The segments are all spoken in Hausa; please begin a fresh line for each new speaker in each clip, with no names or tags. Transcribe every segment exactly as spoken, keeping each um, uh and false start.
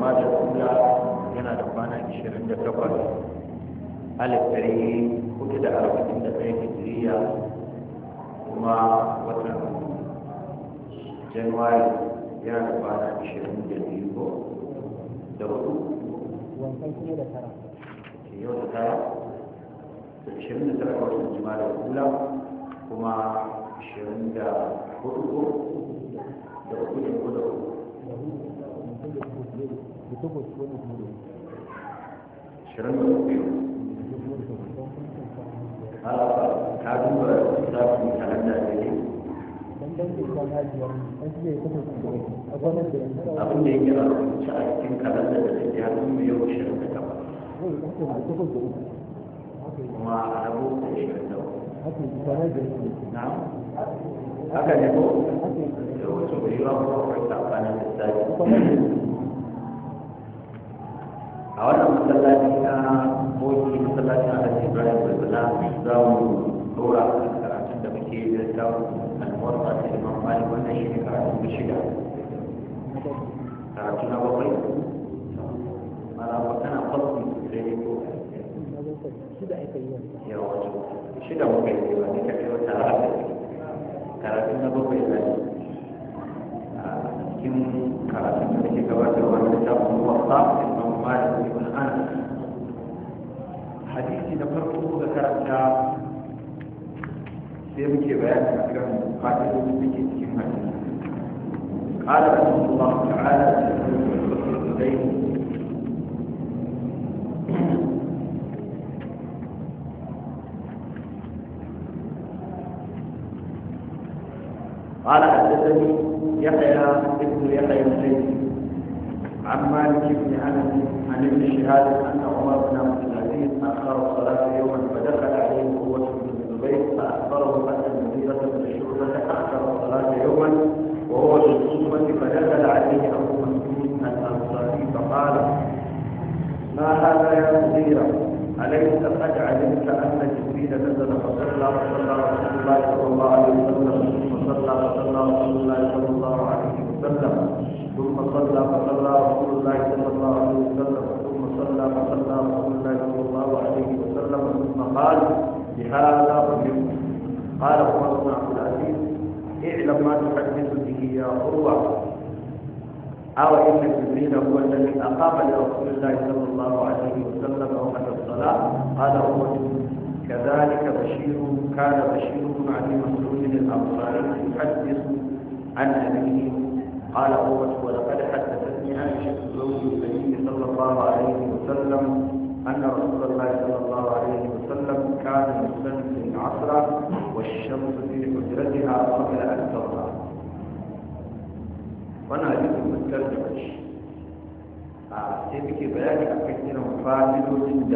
jama'a da kula yana da kwana ashirin da takwas alif ɗari hudu da arba'in da ɗaya hijiriya kuma watan januwari yana da kwana ashirin da biyu ko da hudu
wancan kuma da tara
yau da tara da ashirin da tara watan jama'a da kula kuma ashirin da hudu da hudu da hudu da hudu ashirin da hudu ka duba zafin kalanda da ne abin da yake a rubuce a cikin kalanda da take hannun mu yau ashirin da takwas kuma a rabu da ashirin da hudu haka ne ko da wasu bai yi wa kuma tsakanin lissafi a wannan masallaci na boki masallacin alhaji ibrahim bulbula za mu dora a karatun da muke da ta almuwarsa ta imam malik wannan shi ne karatun da shida karatu na bakwai mana magana fasli sai ne ko yawa shida muka yi ba ne ka kai wata haka karatun na bakwai zai a cikin karatun da muke gabatarwa da ta almuwarsa imam malik ibn anas hadisi da farko da karanta sai muke bayani akan fa'idodin da ke cikin hadisi qala rasulullah ta'ala قال حدثني يحيى ابن يحيى الليثي عن مالك بن انس عن ابن شهاب ان عمر بن عبد العزيز اخر الصلاه يوما فدخل عليه قوه بن الزبير فاخبره ان المغيره بن شعبه اخر الصلاه يوما وهو في الخطبه فدخل عليه ابو مسعود الانصاري فقال ما هذا يا مغيره اليس قد علمت ان جبريل نزل فصلى فصلى رسول الله صلى الله عليه وسلم فصلى فصلى رسول الله صلى الله عليه وسلم ثم صلى فصلى رسول الله صلى الله عليه وسلم ثم صلى فصلى رسول الله صلى الله عليه وسلم ثم قال بهذا أمرت قال عمر بن عبد العزيز اعلم ما تحدث به يا عروة أو إن جبريل هو الذي أقام لرسول الله صلى الله عليه وسلم وقت الصلاة قال عمر كذلك بشير كان بشير بن أبي مسعود الأنصاري يحدث عن أبيه قال عروة ولقد حدثتني عائشة زوج النبي صلى الله عليه وسلم أن رسول الله صلى الله عليه وسلم كان يصلي العصر والشمس في حجرتها قبل أن تطلع. وأنا أجد مترجمة سيبك بيان أكثر مفاهيم عند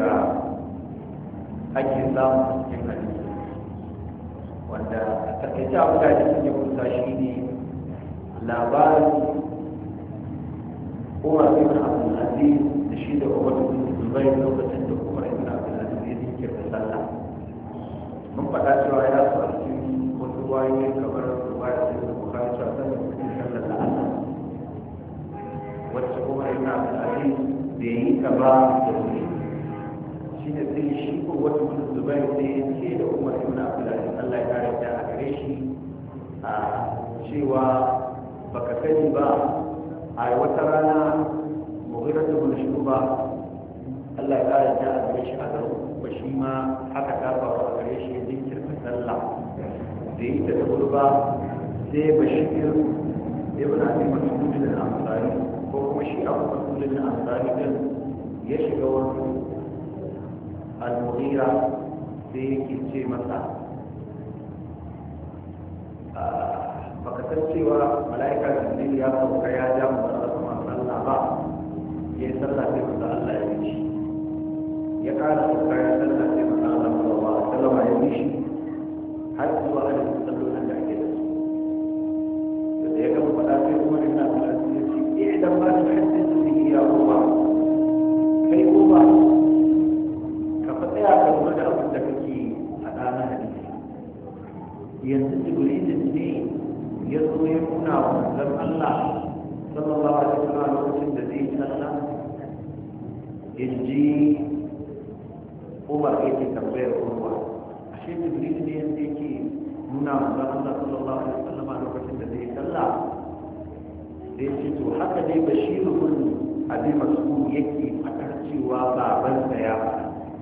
أجزاء من الحديث وأن تكتاب ذلك يقول تشيني labarin umar ibn abdulaziz da shi da umar ibn zubair lokacin da umar ibn abdulaziz yake da sallah mun faɗa cewa ya su a cikin wasu wayoyi kamar ruwaya sai da bukari cewa sallar cikin sallar da allah wacce umar ibn abdulaziz da yi ta ba da wuri shi ne sai shi ko wata ibn zubair sai ya ce da umar ibn abdulaziz allah ya kare ta a gare shi a cewa baka sani ba a wata rana mughira ta bin shuba Allah ya kare ta a gare shi a ba shi ma haka ta faru a gare shi ya jinkirta sallah da yi ta turba sai bashir ibn abi mas'ud al-ansari ko kuma shi abu mas'ud al-ansari din ya shiga wani al-mughira sai yake ce masa baka san cewa mala'ika jibril ya sauka ya ja mu da kuma sallah ba ya sallah sai mu Allah ya yi shi ya kara sauka ya sallah sai mu Allah sallallahu alaihi wasallam ya yi shi har zuwa da sallolin da ake da su da ya gaba faɗa sai kuma ina fara ya ce idan ba ta hadisi bihi ya uba kai uba ka fa tsaya ka lura da abin da kake faɗa na hadisi yanzu jibril ne ya zo ya nuna wa manzon Allah sallallahu alaihi wasallam lokacin da zai zai sallah in ji umar yake tambayar urwa ashe jibril ne yanda yake nuna manzo Allah sallallahu alaihi wasallam lokacin da zai sallah sai ce to haka dai bashiru bin abi mas'ud yake fadar cewa baban sa ya fara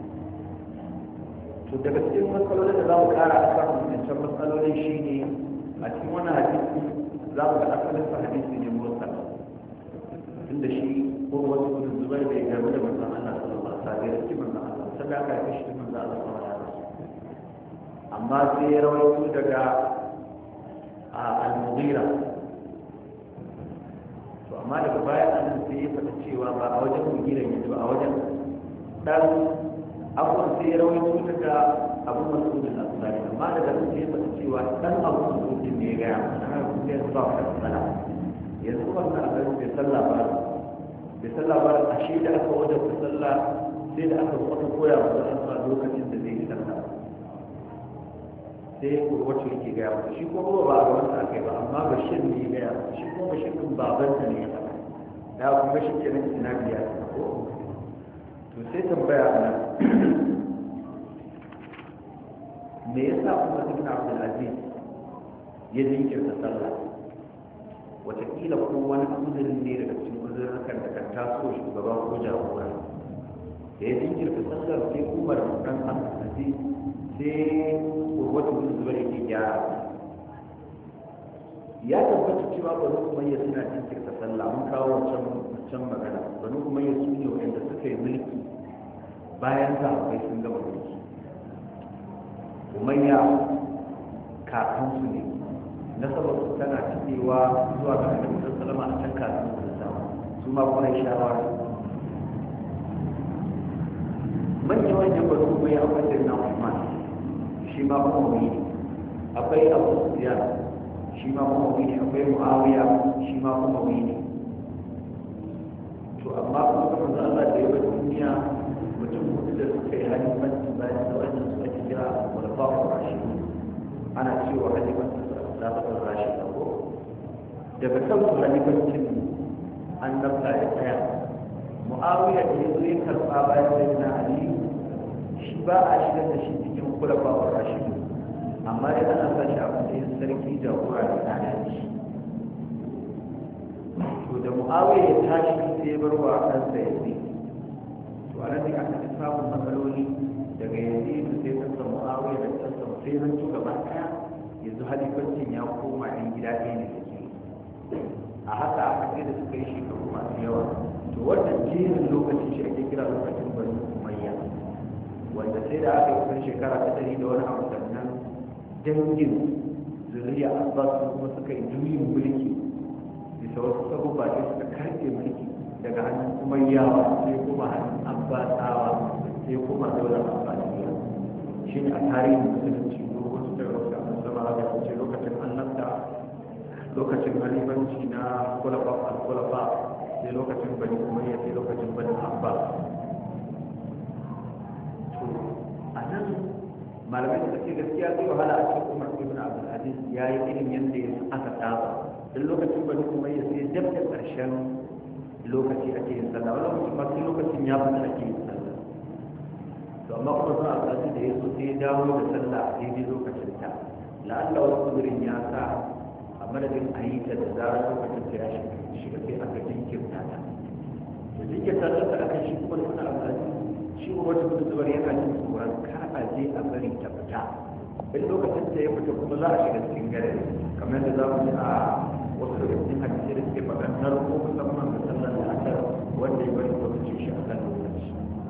to daga cikin matsalolin da za mu kara a kan wancan matsalolin shine a cikin wannan hadisi za mu ga asalin sa hadisi ne mursal tunda shi ko wasu gudun zubar bai gaba da manzon Allah sallallahu alaihi wasallam da cikin manzon Allah sadaka ya shi manzon Allah sallallahu alaihi wasallam amma sai ya rawaito daga al-Mughira to amma daga baya an sai ya faɗa cewa ba a wajen Mughira yake ba a wajen dan abuwan sai ya rawaito daga Abu Mas'ud al-Ansari amma daga nan sai ya faɗa cewa dan Abu Mas'ud ne ya ga har sai ya ba ka sala yanzu wannan abin bai sallah ba bai sallah ba a shi da aka wajen sallah sai da aka aka koya masa sallah lokacin da zai yi sallah sai ko wacce yake ga masa shi ko ba ga wanda aka yi ba amma bashir ne ya ga shi ko bashir din babansa ne ya faɗa da kuma shi kenan ina biya ko to sai tambaya ana me yasa kuma ibn Abdul Aziz ya jinkirta sallah wataƙila ko wani uzurin ne daga cikin uzurrukan da kan taso shugaba ko jagora da ya jinkirta sallar sai umar dan asasi sai wata zubar yake gyara ya tabbata cewa banu umayya suna jinkirta sallah mun kawo wancan magana banu umayya su ne wanda suka yi mulki bayan sahabbai sun gama mulki umayya kakansu ne nasabar su tana cikewa zuwa ga annabi sallallahu alaihi wasallam a can kafin su samu su ma kuma shawara manyan manyan baro kuma ya akwai da na Usman shi ma kuma wani akwai Abu Sufyan shi ma kuma wani akwai Muawiya shi ma kuma wani to amma kuma manzo Allah da ya bar duniya mutum hudu da suka yi halifanci bayan da wannan su ake kira al-Khulafa ar-Rashidun ana cewa halifanci da ba ta rashi da ko daga kan su halifancin annabta ya tsaya Muawiya da ya zo ya karɓa bayan da na Ali shi ba a shigar da shi cikin Khulafa ar-Rashidun amma dai ana sa shi a matsayin sarki jagora da adalci to da Muawiya ya tashi sai ya bar wa kansa ya ce to a nan aka ci samun matsaloli daga yanzu sai kansa Muawiya da kansa sai zan ci gaba ɗaya yanzu halifancin ya koma ɗan gida ɗaya ne suke a haka aka sai da suka yi shekaru masu yawa to wannan jerin lokacin shi ake kira lokacin bani umayya wanda sai da aka yi kusan shekara ta ɗari da wani abu sannan dangin zuriya abbas kuma suka yi juyin mulki bisa wasu sabubba sai suka karɓe mulki daga hannun umayyawa sai kuma hannun abbasawa sai kuma daular abbasiyya shi ne a tarihin musulunci wasu daga wasu sama da wuce lokacin annabta lokacin halifanci na kulafa al-kulafa sai lokacin bani umayya sai lokacin bani abbas to a nan malamai da suke gaskiya zai wahala a cikin umar ibn abdul aziz ya yi irin yadda ya aka saba duk lokacin bani umayya sai dab da karshen lokaci ake yin sallah wani lokacin ma sai lokacin ya fita ake yin sallah to amma kuma sun abdul da ya so sai ya dawo da sallah a daidai lokacin ta la'alla wani kudurin ya sa a madadin a yi ta da zarar lokacin ta ya shiga sai aka jinkirta ta da jinkirta ta ta aka shi kuma suna al'adu shi kuma wata kudurin yana jin tsoron kar a je a bari ta fita in lokacin ta ya fita kuma za a shiga cikin gare kamar da za mu ji a wasu daga cikin hadisi da suke faɗan narko musamman da sallar da asar wanda ya bari lokacin shi a kan lokaci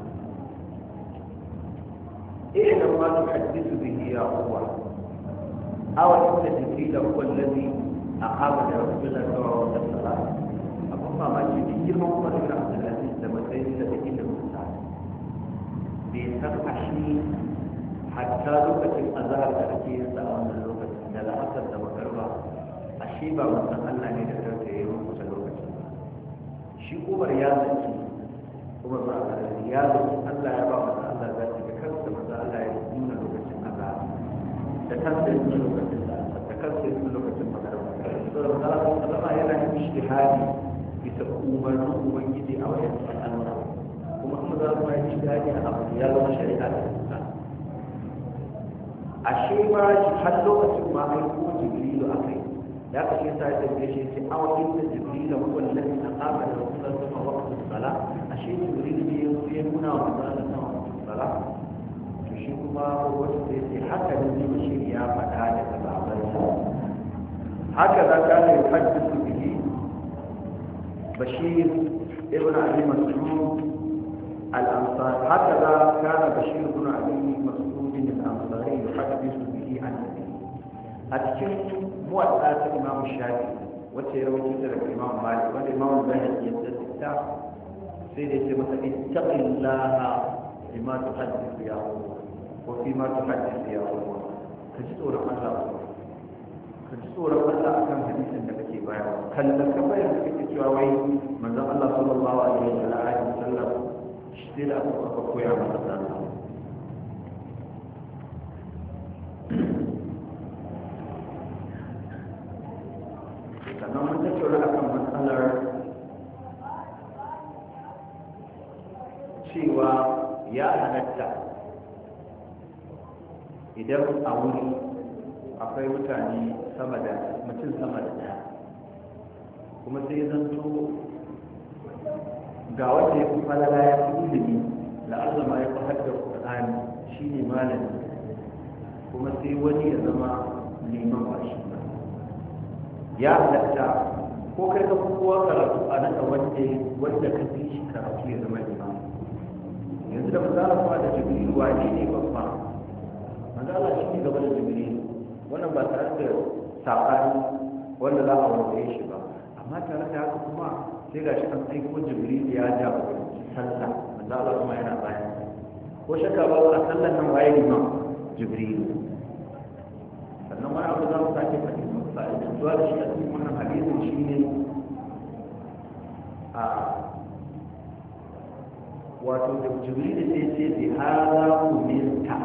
eh da ma su hadisu bihi ya uwa أو أن جبريل هو الذي أقام لرسول الله صلى الله عليه وسلم أبو ما جبريل محمد بن عبد العزيز لما سيد الذين المساعد بيسمع شيء حتى لغة الأزهر تأكيد سألنا اللغة إن لا أكثر دمكرها الشيبة مستقلنا لنفسه يوم مسلوكة شيء أمر يازل أمر ما أقول يازل ألا يبقى مسألة ذاتك كنت مسألة يسمون لغة الأزهر da kansa yin lokacin da da kansa yin lokacin magana saboda Allah sallama yana yin ijtihadi bisa umarnin ubangiji a wajen al'amura kuma kuma za mu yi daɗi a abu ya zama shari'a da kusa ashe ba shi har lokacin ma ai ko jibrilu akai ya kashe sa ya tafi shi ce awa inda jibrilu huwa alladhi aqama rasulullah sallallahu alaihi wasallam ashe jibrilu ne ya zo ya nuna wa manzon sallallahu alaihi wasallam to shi kuma wanda sai ce haka ne shi ya faɗa da sahabbansa haka za ka ne hadisu bihi bashir ibn abi mas'ud al-ansari hakaza kana bashir ibn abi mas'ud al-ansari yuhaddithu bihi an nabi a cikin muwatta ta imam shafi wacce ya rawaito daga imam malik wanda imam bayhaqi ya tsaya sai da yake masa ittaqillaha bima tuhaddithu ya ko bima tuhaddithu ya ka ji tsoron Allah ka ji tsoron Allah akan hadisin da kake bayarwa kallon ka bayar da kake cewa wai manzon Allah sallallahu alaihi wa sallam shi da aka koya masa sallah sannan mun tattauna akan matsalar cewa ya halatta idan a wuri akwai mutane sama da mutum sama da ɗaya kuma sai zanto ga wanda ya fi falala ya fi ilimi la'alla ma ya fi haddar ƙur'ani shi ne malami kuma sai wani ya zama neman bashi ya halatta ko kai ka fi kowa karatu a nan wanda wanda ka fi shi karatu ya zama neman yanzu da misali kuma da jibril wani ne babba manzala shi ne gaba da jibril wannan ba tare da saɓani wanda za a wanda shi ba amma tare da haka kuma sai ga shi an aiko jibril ya ja sallah manzala kuma yana bayan ko shakka ba a sallan nan waye liman jibril sannan wani abu za mu sake faɗi fa'idantuwa da shi a cikin wannan hadisin shi ne a wato da jibril sai ce bi hada umirta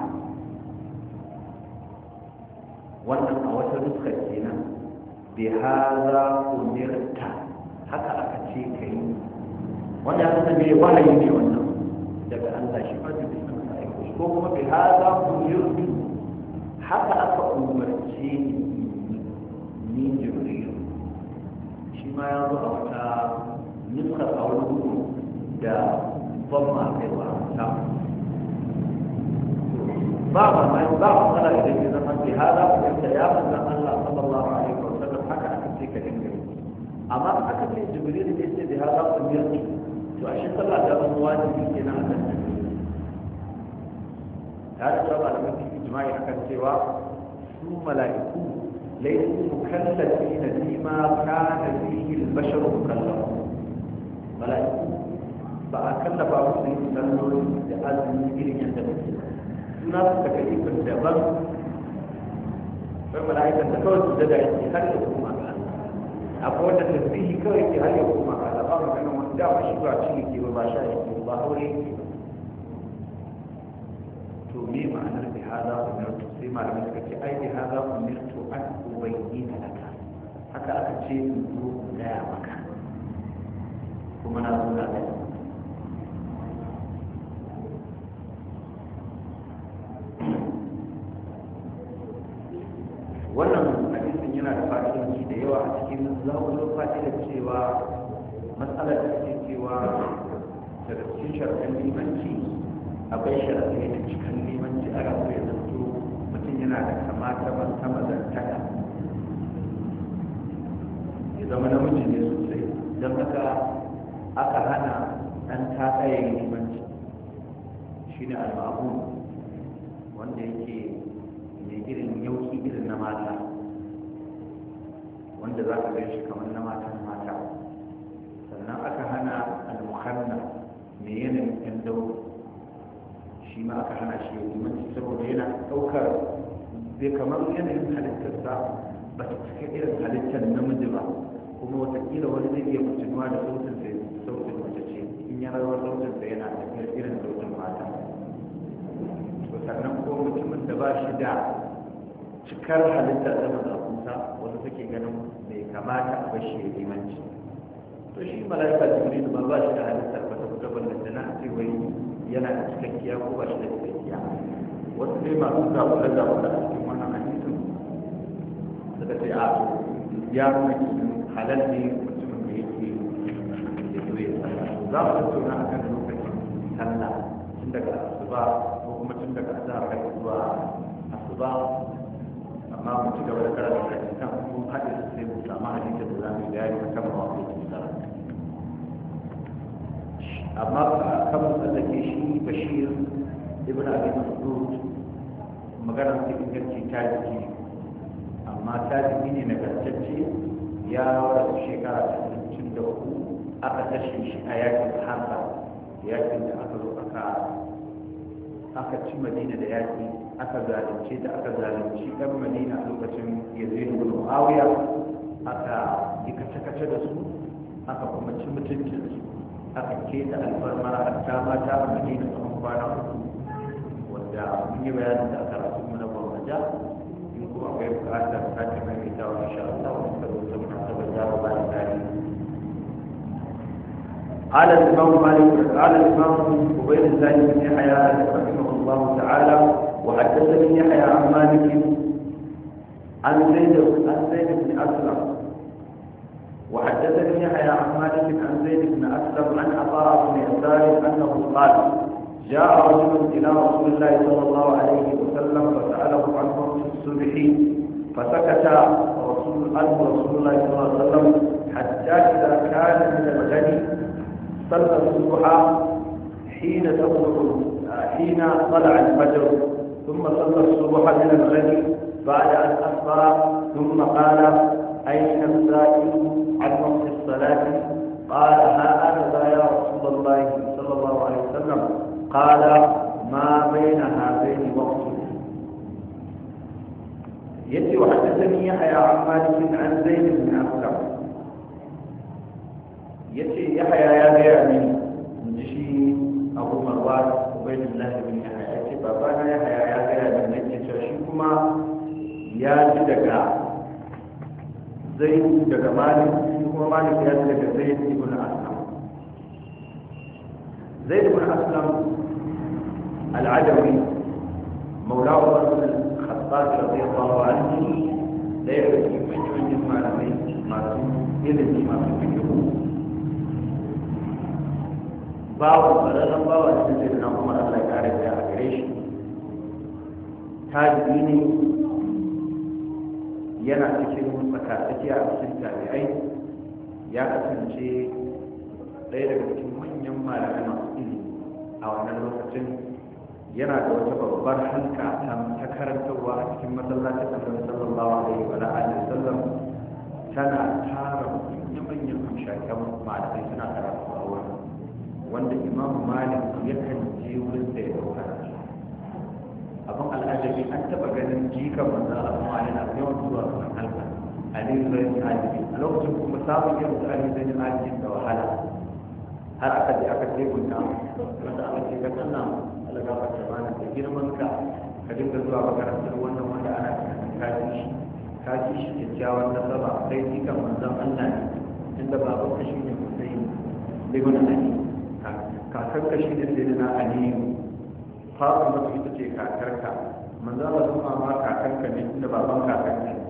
wannan a wata nuskar kenan bi hada umirta haka aka ce kai wanda ya zama mai wahayi ne wannan daga Allah shi ma jibril sun aiko ko kuma bi hada umirtu haka aka umarce ni ni jibril shi ma ya zo a wata nuskar a wani gudu da ban ma kai ba ta ba ba mai ba matsala idan ya zama bi hada umirta ya manzan Allah sallallahu alaihi wa sallam haka aka ce ka dinga amma aka ce jibril ne ce bi hada umirta to a shi sallah da zama wajibi kenan a kan tare da malamin ijma'i akan cewa su mala'iku laysu mukallafina bima kana fihi al-bashar mukallaf mala'iku ba a kallafa musu yin salloli da azumi irin yadda muke suna su daga ikon daban sai mala'ikan da kawai su daga yake har ya kuma ga akwai wanda tasbihi kawai ke har ya kuma ga ba maganin wani dama shi ba ci ke ba sha yake ba aure yake to me ma'anar bi hada umirtu sai malamai suka ce ai bi hada umirtu an ubayyana laka haka aka ce in zo gaya maka kuma na zo na gaya wannan hadisin yana da fa'idoji da yawa a cikin zaɓulo fa'idar cewa matsalar da ke cewa daga cikin sharaɗin limanci akwai sharaɗi da cikin limanci a rasu ya zanto mutum yana da kamata ban ta mazantaka ya zama namiji ne sosai don haka aka hana ɗan takayen limanci shi ne al-ma'amun wanda yake mai irin yauki irin na mata wanda za ka gan shi kamar na matan mata sannan aka hana al-mukhanna mai yanayin ɗan dauro shi ma aka hana shi limanci saboda yana ɗaukar bai kamar yanayin halittarsa ba ta cika irin halittar namiji ba kuma watakila wani zai iya mutunuwa da sautin sai sautin mace ce in yana rawar sautin sa yana tafiyar irin sautin mata to sannan ko mutumin da ba shi da cikar halittar da mazakunsa wanda suke ganin bai kamata a bashi ya limanci to to shi malaika jibril ba ba shi da halittar ba ta fita ballanta na ce wai yana da cikakkiya ko ba shi da cikakkiya. wasu dai masu zaɓula zaɓula a cikin wannan hadisin suka ce a ya nuna halal ne mutumin da yake ya zo ya sallah. za mu tattauna a kan lokacin sallah tun daga asuba ko kuma tun daga azhar har zuwa asuba, amma mu ci gaba da karatu da kan mun haɗe su sai mu samu hadisin da za mu yi bayani kan mawaƙin sallah. amma kan mu tsallake shi Bashir ibn Abi Mas'ud magana ta inganci ta jiki, amma ta jiki ne nagartacce. ya rasu shekara ta sittin da uku aka kashe shi a yakin Hansa, yakin da aka zo aka aka ci Madina da yaki, aka zalunce da aka zalunci ɗan Madina a lokacin Yazid ibn Muawiya, aka yi kace-kace da su, aka kuma ci mutuncin su, aka keta alfarmar hatta mata a Madina tsawon kwana uku, wanda mun yi bayanin da aka rasu mana gwamnati in kuma akwai bukatar sake maimaitawa insha Allah wani karo ta munasabar jawo ba da tarihi. قال الإمام مالك قال الإمام عبيد الله بن يحيى رحمه الله تعالى وحدثني يحيى عن مالك عن زيد عن زيد بن أسلم وحدثني يحيى عن مالك عن زيد بن أسلم عن عطاء بن يسار أنه قال جاء رجل إلى رسول الله صلى الله عليه وسلم فسأله عن وقت الصبح فسكت رسول عنه رسول الله صلى الله عليه وسلم حتى إذا كان من الغد صلى الصبح حين تطلع حين طلع الفجر، ثم صلى الصبح من الغد بعد أن أصبح، ثم قال أين السائل عن وقت الصلاة؟ قال ها أنا يا رسول الله صلى الله عليه وسلم. قال ما بين هذين وقت. يتي وحدثني يحيى عن مالك عن زيد بن أسلم. يتي يحيى يا بيعني نجي أبو مروان عبيد الله بن يحيى. يتي بابانا يحيى يا بيعني نجي تشيكما يا جدك زيد دك مالك كما مالك يا جدك زيد بن أسلم. زيد بن أسلم العدوي مولاه عمر بن الخطاب رضي الله عنه لا يعرف من يوجد ما لم ما يلزم ما فيه باو فرزان باو سيدنا عمر الله يعرف يا غريش تاجيني yana cikin matsakaci a cikin tabi'ai, ya kasance ɗaya daga cikin manyan malamai masu ilimi a wannan lokacin. yana da wata babbar halka ta karantarwa a cikin masallacin annabi sallallahu alaihi wa alihi wasallam, tana tara manyan hamshakan malamai suna karatu a wurin, wanda imam malik yakan je wurin da ya dauka abin al'ajabi. an taba ganin jikan manzo Allah yana yawan zuwa kan halka Ali zai alibi a lokacin kuma samun yin Ali zai alibi da wahala, har aka je aka ce gunta wanda aka ce ka sanna alaga ba ta bana da girman ka ka dinga zuwa makarantar wannan wanda ana tunanin kaji shi kaji shi kyakkyawan nasaba kai jikan manzon Allah ne, tunda baban ka shine Hussein ibn Ali, kakar ka shine Sayyidina Ali, Fatima ita ce kakarka, manzon Allah kuma ma kakarka ne tunda baban kakarka ne,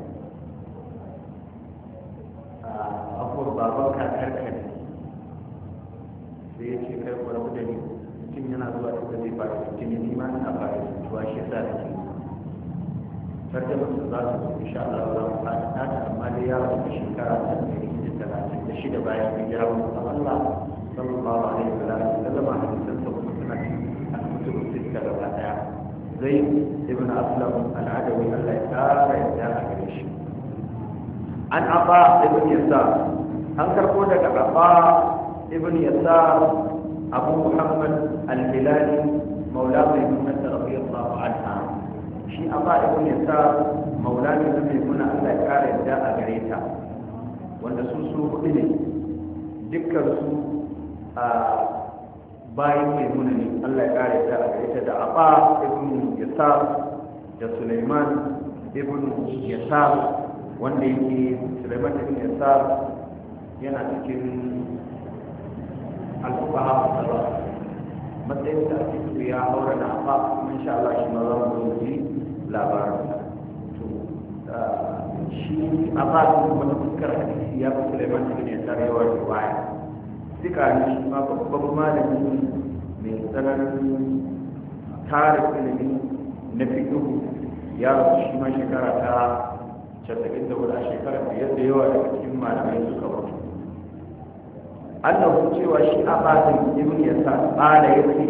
a akwai baban kakarka ne. sai ya ce kai ku rabu da ni, mutum yana zuwa da zai fara cikin ni ma ina fara tuwa shi sa da ke sarda mutum za su zo insha Allah za mu fara ta amma dai ya rabu shekara ta ɗari da talatin da shida bayan hijira mutum Allah sallallahu alaihi wa sallam a hadisan sa kuma suna cikin al-kutub sitta gaba daya. zai ibn Aslam al-Adawi Allah ya kara yadda a gare shi. an Aba ibn Yasar, an karbo daga Aba ابن يسار أبو محمد الهلالي مولى ميمونة رضي الله عنها. شي أبا ابن يسار مولى ميمونة الله قال جاء غريتا wanda su su hudu ne, dukkan su a bayan maimuna ne Allah ya kare ta a gareta da Aba ibn Yasar da Sulaiman ibn Yasar, wanda yake Sulaiman ibn Yasar yana cikin fuka hafa saba matsayin da ake so ya haura na ba insha Allah shi ma za mu zo ji labarin to shi a ba su wata fuskar hadisi ya fi Sulaiman ibn Yasar yawa riwaya suka ne shi ma babban malami mai tsananin tarin ilimi na fiqh ya rasu shi ma shekara ta casa'in da hudu a shekarar da yadda yawa daga cikin malamai suka mutu annahu cewa shi a batin ibn yasa tsada yake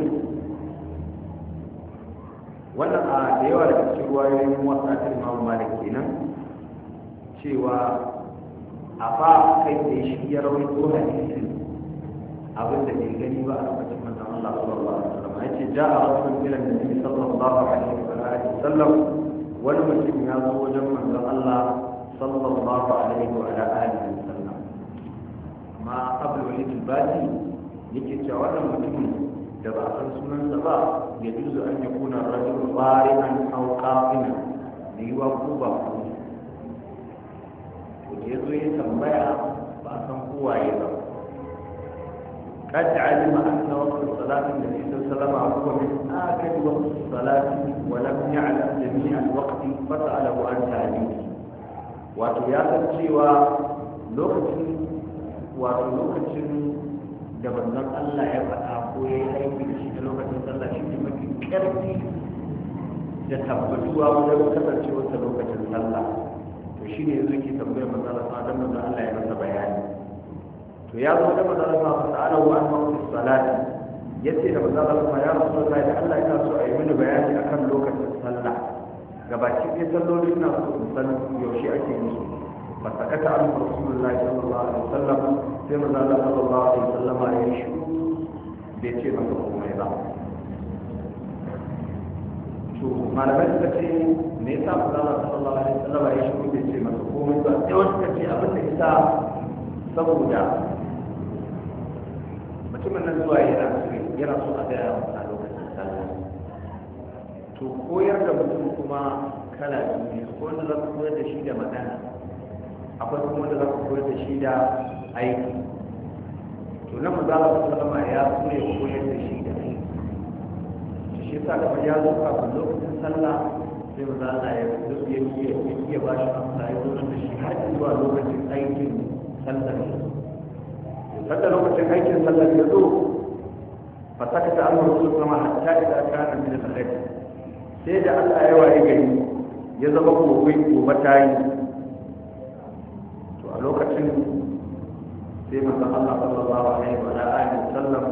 wannan a da yawa daga cikin ruwayoyin wasa ta imamu malik kenan cewa a ba kai da shi ya rawaito hadisin abin da bai gani ba a lokacin manzon Allah sallallahu alaihi wasallam yace ja'a rasulun ila nabi sallallahu alaihi wasallam wani mutum ya zo wajen manzon Allah sallallahu alaihi wa alihi wasallam amma abul walid al-bati yake cewa wannan mutumin da ba a san sunansa ba ya juzu an yakuna rajul qari'an aw qa'iman da yiwa ko ba ko to da yazo ya tambaya ba san kowaye ba قد علم أن وقت الصلاة النبي صلى الله عليه وسلم هو من آخر وقت الصلاة ولم يعلم جميع الوقت فسأله عن تعليمه وتياسر سوى لوكة ولوكة جبنا الله يبقى أقوي أي بشيء لوكة صلى شيء مكي كرتي يتبتوا ولو كتر سوى لوكة صلى وشيء يزكي تبقى مثلا صادم من الله يبقى بياني to ya zo da manzon Allah ta'ala wa an waqti salati yace da manzon Allah ya rasulullahi da Allah ya so a yi mini bayani akan lokacin sallah gabaki ɗaya salloli na so in san yaushe ake yi fa sakata an rasulullahi sallallahu alaihi wasallam sai manzon Allah sallallahu alaihi wasallam ya yi shi bai ce masa komai ba to malamai suka ce me yasa manzon Allah sallallahu alaihi wasallam ya shi bai ce masa komai ba sai wasu suka ce abin da yasa saboda mutumin nan zuwa yana yana so a gaya a lokacin sallah to koyar da mutum kuma kala biyu ko wanda za ku koyar da shi da magana akwai kuma wanda za ku koyar da shi da aiki to na mu za ku sallama ya kure koyar da shi da aiki to shi yasa kamar ya zo kafin lokacin sallah sai mu za a yi ya ba shi amsa ya zo da shi har zuwa lokacin aikin sallar sanda lokacin aikin sallar ya zo fa sakata an rasul sama hatta idza kana min al-khair sai da Allah ya waye gari ya zama gobe gobe tayi to a lokacin sai manzo Allah sallallahu alaihi wa alihi wasallam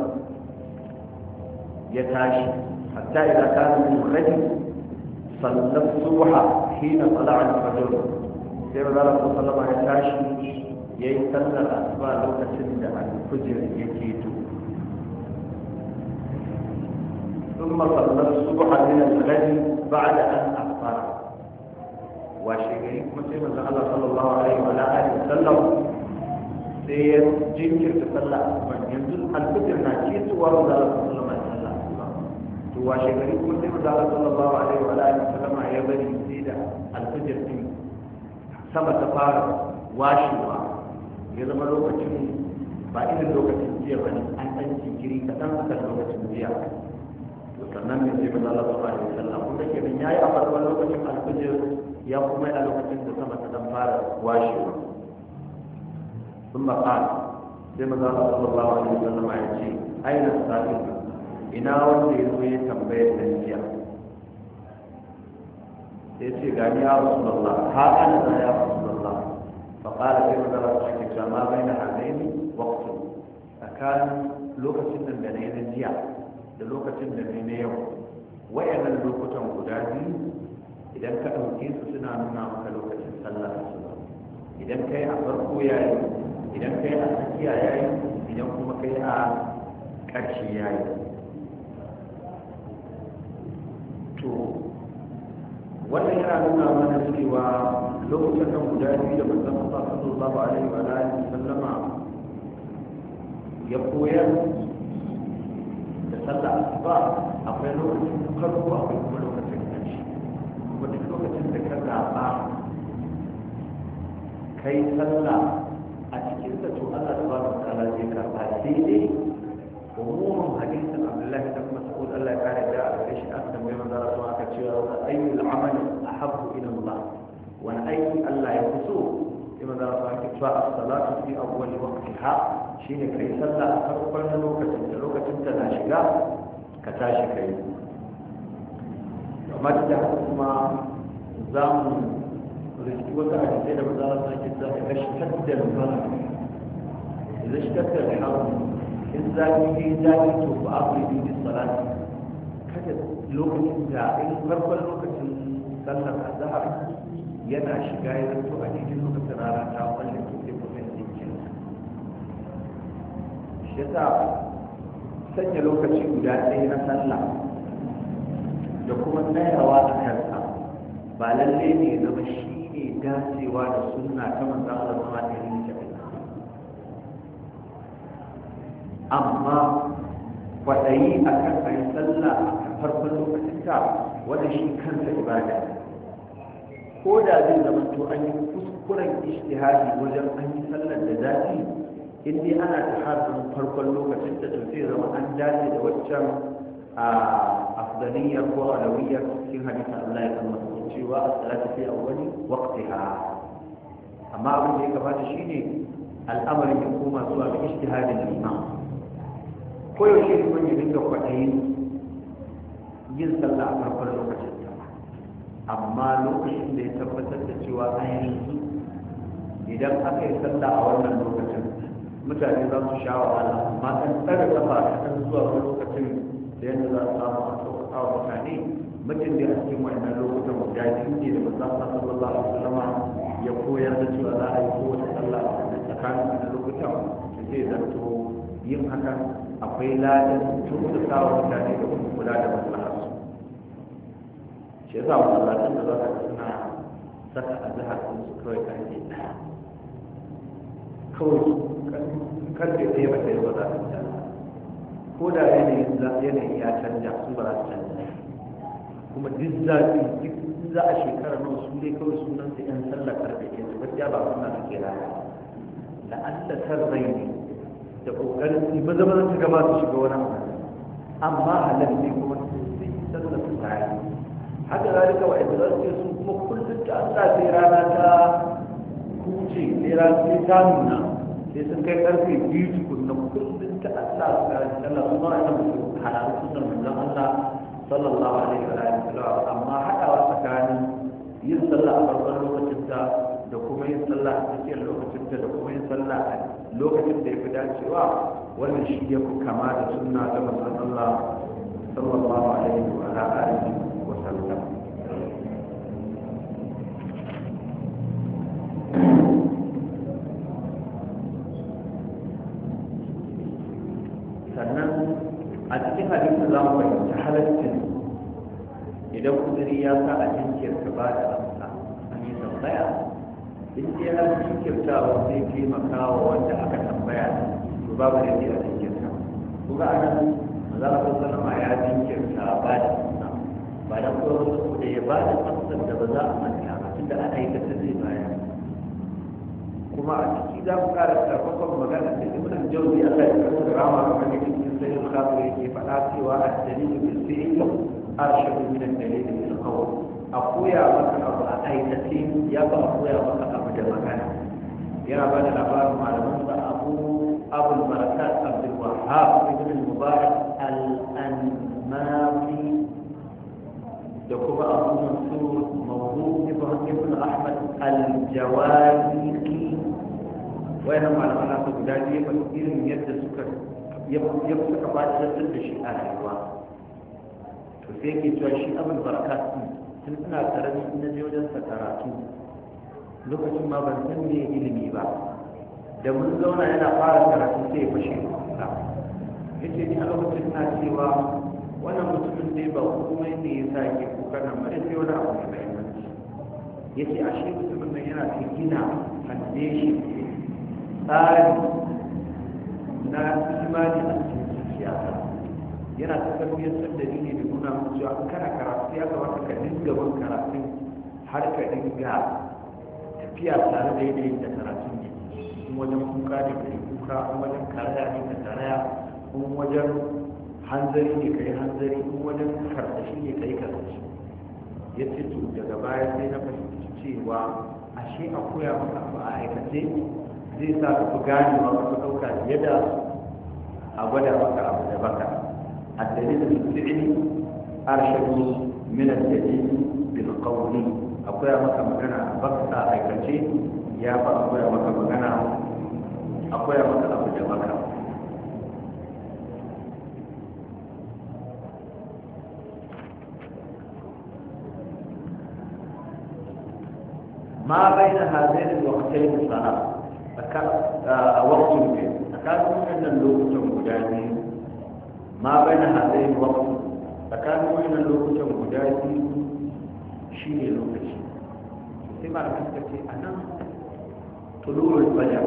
ya tashi hatta idza kana min al-khair salla subha hina tala'a al-fajr sai manzo Allah sallallahu alaihi wa ya tashi ya yi sallar asuba lokacin da alfujir ya keto ثم صلى الصبح من الغد بعد ان افطر وشيء كما سيما الله صلى الله عليه وعلى اله وسلم sai jinkirta sallah asuba yanzu alfujir na ketowa da Allah sallallahu alaihi wasallam to washe gari kuma sai da Allah sallallahu alaihi wa alihi wasallam ya bari sai da alfujir din sama ta fara washewa ya zama lokacin ba irin lokacin jiya ba ne an ɗan jinkiri kaɗan a kan lokacin jiya to sannan mai sai maza Allah sallallahu alaihi wasallam kuma ke bin yayi a farkon lokacin alfajir ya kuma yi a lokacin da sama ta dan fara washewa sun maƙal sai maza Allah sallallahu alaihi wasallam ya ce aina sa'in ina wanda ya zo ya tambaye da jiya sai ce gani ya rasulullah ha ana da ya rasulullah فقال كيف ترى صحيح ما بين هذين وقت فكان لوكة الدنيا الجيع لوكة الدنيا يوم وين اللوكة مقدادي إذا كانوا كيس سنة منا كلوكة صلى الصلاة إذا كان أفرقوا ياي إذا كان أسكيا ياي إذا كما كان كرشي ياي تو wannan yana nuna mana cewa lokacin nan guda biyu da manzon Allah sallallahu alaihi wa alihi sallama ya koyar da sallah asuba akwai lokacin farko akwai kuma lokacin ƙarshe kuma duk lokacin da ka zaɓa kai sallah a cikin da to Allah subhanahu wa ta'ala zai karɓa sai dai umumin hadisin abdullahi da mas'ud Allah ya kare da a gare shi aka tambaye manzo Allah aka ce wa ayyul amali ahabbu ila Allah wani aiki Allah ya fi so sai manzo Allah ya ce as-salatu fi awwal waqtiha shine kai sallah a farkon lokacin da lokacin ta na shiga ka tashi kai amma da kuma za mu riski wata hadisai da manzo Allah ya ce za ka shadda al-fara idan shadda al-harb in zafi yi zafi to ba a fi biyu salati kada lokacin da in farkon lokacin sallar azhar yana shiga ya zanto a cikin lokacin rana ta kwalle to sai kuma jikin shi yasa sanya lokaci guda ɗaya na sallah da kuma tsayawa a kansa ba lalle ne zama shi ne dacewa da sunna ta manzon Allah sallallahu alaihi wasallam amma kwaɗayi a kan a yi sallah a farkon lokacinta wanda shi kansa ibada ko da zai zama to an yi kuskuren ishtihadi wajen an yi sallar da zafi in dai ana ta harin farkon lokacin da to zai zama an dace da waccan a afdaliyar ko alawiyar cikin hadisi Allah ya kama su cewa a salatu fi awwali waqtiha amma abin da ya kamata shine al'amarin ya koma zuwa ga ishtihadin imam koyaushe kuma ya dinga kwaɗayin yin sallah a farkon lokacin ta amma lokacin da ya tabbatar da cewa an yanzu idan aka yi sallah a wannan lokacin mutane za su sha wahala amma kan tsara kafa a kan zuwa wani lokacin da yadda za su samu a sauƙaƙa wa mutane mutum da a cikin wannan lokutan guda biyu ne da manzon sallallahu alaihi wasallam ya koyar da cewa za a yi kowace sallah a tsakanin wannan lokutan zai zanto yin hakan akwai ladan turkuta wa mutane da kuma kula da maslaharsu shi yasa masallacin da za ka suna saka a jihar sun su kawai karfe ɗaya kawai karfe ɗaya ba ta yi ba za su canza ko da yanayi ya canja su ba za su canza kuma duk zafi duk za a shekara nawa su dai kawai sunan su yan sallar karfe ɗaya su gaskiya ba suna su ke raya la'alla tar rai ne da kokarin su maza maza su gama su shiga wani abu amma halal ne kuma sun yi sallar su tare haka zalika wa inda za su ce sun kuma kullum ta Allah sai rana ta huce sai rana sai ta nuna sai sun kai karfe biyu tukunna kullum ta Allah su kare sallar su ma ina musu halalu sunan manzon Allah sallallahu alaihi wa sallam amma haɗawa tsakanin yin sallah a farkon lokacin ta da kuma yin sallah a tsakiyar lokacin ta da kuma yin sallah a lokacin da ya fi dacewa wannan shi ya fi kama da sunna ta manzon Allah sallallahu alaihi wa alihi wa sallam sannan a cikin hadisin za mu fahimci halaccin idan kudiri ya sa a jinkirta ba da amsa an yi tambaya in dai har jinkirtawa zai taimaka wa wanda aka tambaya to babu da a jinkirta kuma a nan maza a sallama ya jinkirta ba da amsa ba da kuma saboda ya ba da amsar da ba za a manta ba tunda ana yi ta zai baya kuma a ciki za mu kara karfafan magana da ibn al-jawzi Allah ya karɓi rama kamar yadda cikin sayyid al-khatir yake faɗa cewa ad-dalil bil fi'l arshadu min ad-dalil bil qawl a koya maka abu a aikace ya ba a koya maka abu da magana yana ba da labarin malaman sa abu abul barakat abdul wahhab ibn al-mubarak al-anmari da kuma abu mansur mawdu ibn ahmad al-jawariqi wayannan malaman nasu guda biyu ba irin yadda suka ya suka fa'idantar da shi a rayuwa to sai ke cewa shi abin barakat tun suna karami na je wajen sa karatu lokacin ma ban san me ilimi ba da mun zauna yana fara karatu sai ya fashe kuka yace ni a lokacin na cewa wannan mutumin dai ba komai ne ya sa ke kuka nan ba sai wani abu mai muhimmanci yace ashe mutumin nan yana ta gina foundation tsari na imani a cikin siyasa yana ta tarbiyyar da ne da nuna musu cewa an kana karatu ya kamata ka dinga bin karatun har ka dinga tafiya tare da yanayin da karatun ne in wajen kuka ne ka yi kuka in wajen karaya ne ka karaya in wajen hanzari ne kai hanzari in wajen karsashi ne kai karsashi ya ce to daga baya sai na fahimci cewa ashe a koya maka abu a aikace zai sa ka fi ganewa ka fi ɗauka fiye da a gwada maka abu da baka a dalilin fi'ili arshadu min al-dalil bil qawli a koya maka magana a baka a aikace ya fa a koya maka magana a koya maka abu da baka ما بين هذين الوقتين الصلاة وقت فكانوا من اللوكة مجازي ما بين هذين الوقت فكانوا من اللوكة مجازي شيء لوكة سمع المسكتي أنا طلوع الفجر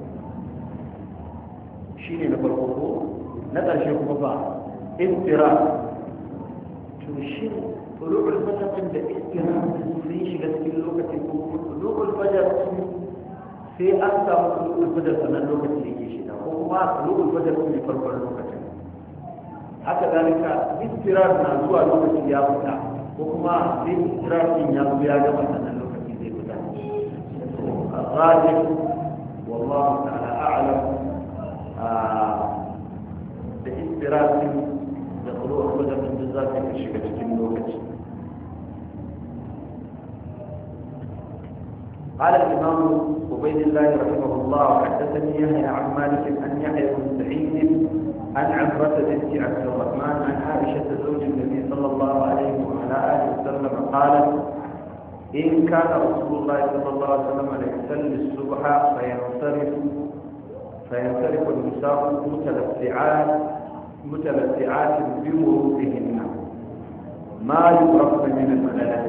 شيء نقول نقل شيء مبا انتراء شيء طلوع الفجر عند استراحة ليش قد اللوكة طلوع الفجر في أكثر طلوع الفجر سنة اللوكة ليش وما طلوع الفجر في فرق اللوكة حتى ذلك استراحة نزوع اللوكة يابتا وما في استراحة يابتا يابتا سنة اللوكة زي بدا الراجح والله تعالى أعلم باستراحة طلوع الفجر من جزاك في شكل اللوكة. قال الإمام عبيد الله رحمه الله حدثني يحيى عن مالك أن يحيى بن سعيد عن عمرة بنت عبد الرحمن عن عائشة زوج النبي صلى الله عليه وعلى آله وسلم قالت إن كان رسول الله صلى الله عليه وسلم ليصلي الصبح فينصرف فينصرف النساء متلفعات متلفعات بمروطهن ما يعرفن من الملل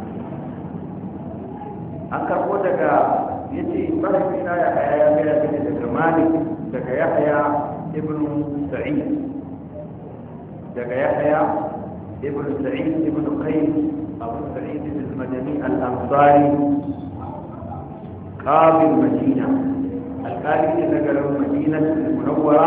an karbo daga ya ce mahaifina ya haya ya gaya gani daga malik daga yahya ibn sa'id daga yahya ibn sa'id ibn qais abu sa'id al-madani al-ansari qadi al-madina al-qali ne daga madina al-munawwara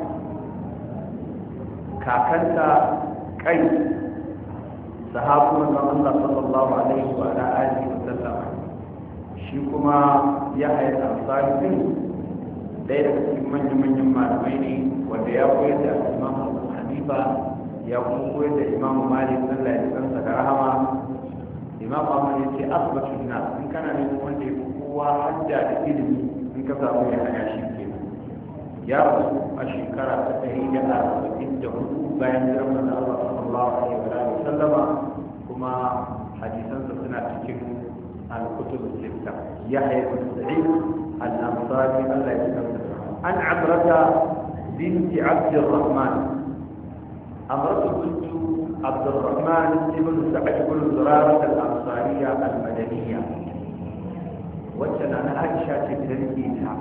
kakanta kai sahabu manzon Allah sallallahu alaihi wa alihi wa sallam shi kuma ya haifar amsari ɗaya daga cikin manyan-manyan malamai ne wanda ya koyar da imam abu hanifa ya kuma koyar da imam malik allah ya kansa da rahama imam ahmad ya ce asibatun na in kana neman wanda ya fi kowa hajja da ilimi in ka samu ya haya shi ke ya rasu a shekara ta ɗari da arba'in da hudu bayan jiran manzo allah sallallahu alaihi wa sallama kuma hadisansa suna cikin الكتب الستة يحيى بن سعيد الأنصاري الله يسلمه عن عمرة بنت عبد الرحمن عمرة بنت عبد الرحمن بن سعد بن زرارة الأنصارية المدنية وكان أنا عائشة تدريسها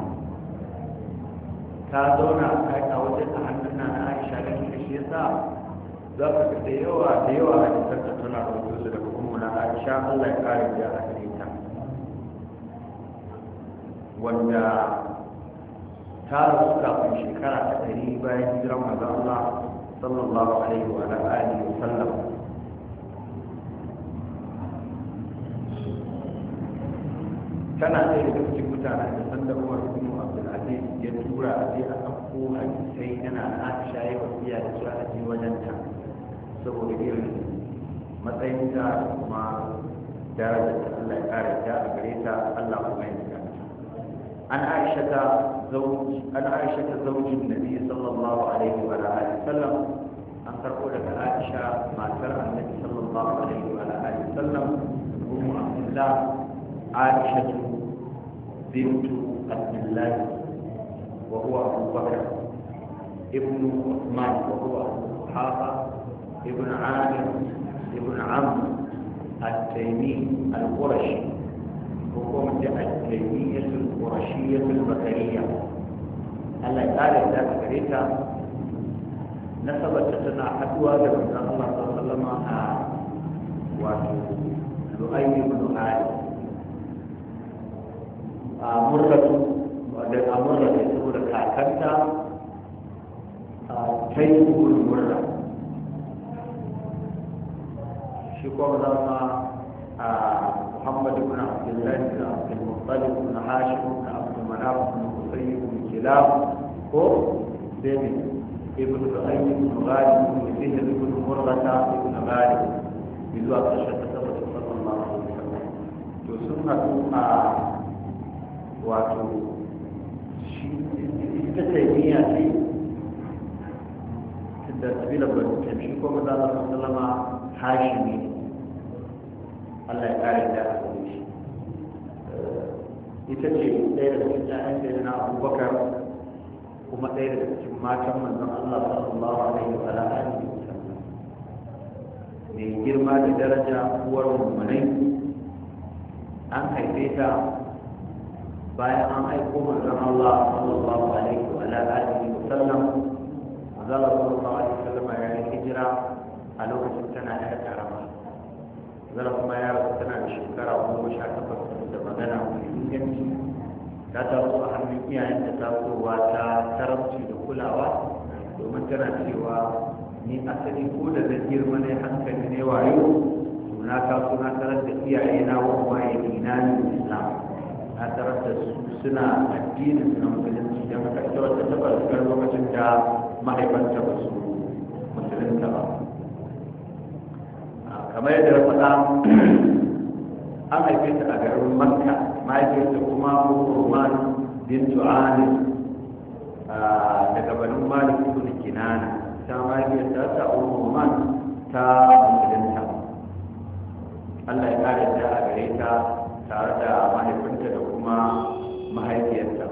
كادونا كايتا وجدت أننا عائشة لكن الشيطان ذاك ديوا ديوا تتنا رسول الله عائشة الله يقارب يا أهلي wanda ta rasu kafin shekara ta ɗari bayan hijirar manzon Allah sallallahu alaihi wa alihi wa sallam tana ɗaya daga cikin mutanen da sanda Umar ibn Abdul Aziz ya tura a je a ɗauko hadisai yana Aisha ya wasiya da su a je wajenta saboda irin matsayinta da kuma darajar da Allah ya kare ta a gare ta Allah kuma ya عن عائشة زوج عن عائشة زوج النبي صلى الله عليه وعلى آله وسلم أن تقول لك عائشة ما ترى النبي صلى الله عليه وعلى آله وسلم أم عبد الله عائشة بنت عبد الله وهو أبو بكر ابن عثمان وهو أبو قحافة ابن عامر ابن عمرو التيمي القرشي حكومة التيمية القرشية البكرية الله تعالى ذات كريتا نسبت لنا حدوى لمن الله صلى الله عليه وسلم ولؤي بن آل مرة مرة يقول كاكنتا taimul murra shi kuma za ma محمد بن عبد الله بن عبد المطلب بن هاشم بن عبد مناف بن قصي بن كلاب هو بن ابن لؤي بن غالب بن فهر بن مرة بن غالب بالوقت شتى صلى الله عليه وسلم تسمى واتو ita taimiyya ce da sabila bari shi ko maza Allah sallama hashimi Allah ya kare da shi ita ce ɗaya daga cikin ƴaƴan da na Abubakar kuma ɗaya daga cikin matan manzon Allah sallallahu alaihi wa alihi wasallam mai girma da daraja uwar mummunai an haife ta bayan an aiko manzon Allah sallallahu alaihi wa alihi wasallam manzon Allah sallallahu alaihi wa sallam ya yi hijira a lokacin tana da karama zara kuma ya rasu tana da shekara goma sha takwas da magana mai inganci ta taso a hannun iyayen da tasowa ta taramci da kulawa domin tana cewa ni asali ko da na girma ne hankali ne wayo suna taso na tarar da iyaye na wa ya dina ne islam na tarar da su suna addinin na musulunci don haka ita wata tabbatar lokacin da mahaifanta ba su musulunta ba kamar yadda faɗa an haife ta a garin makka mahaifiyarta kuma Umar bintu Amir daga banin Malik ibn Kinana ta mahaifiyarta ta Umar ta musulunta Allah ya kare ta a gare ta tare da mahaifinta da kuma mahaifiyarta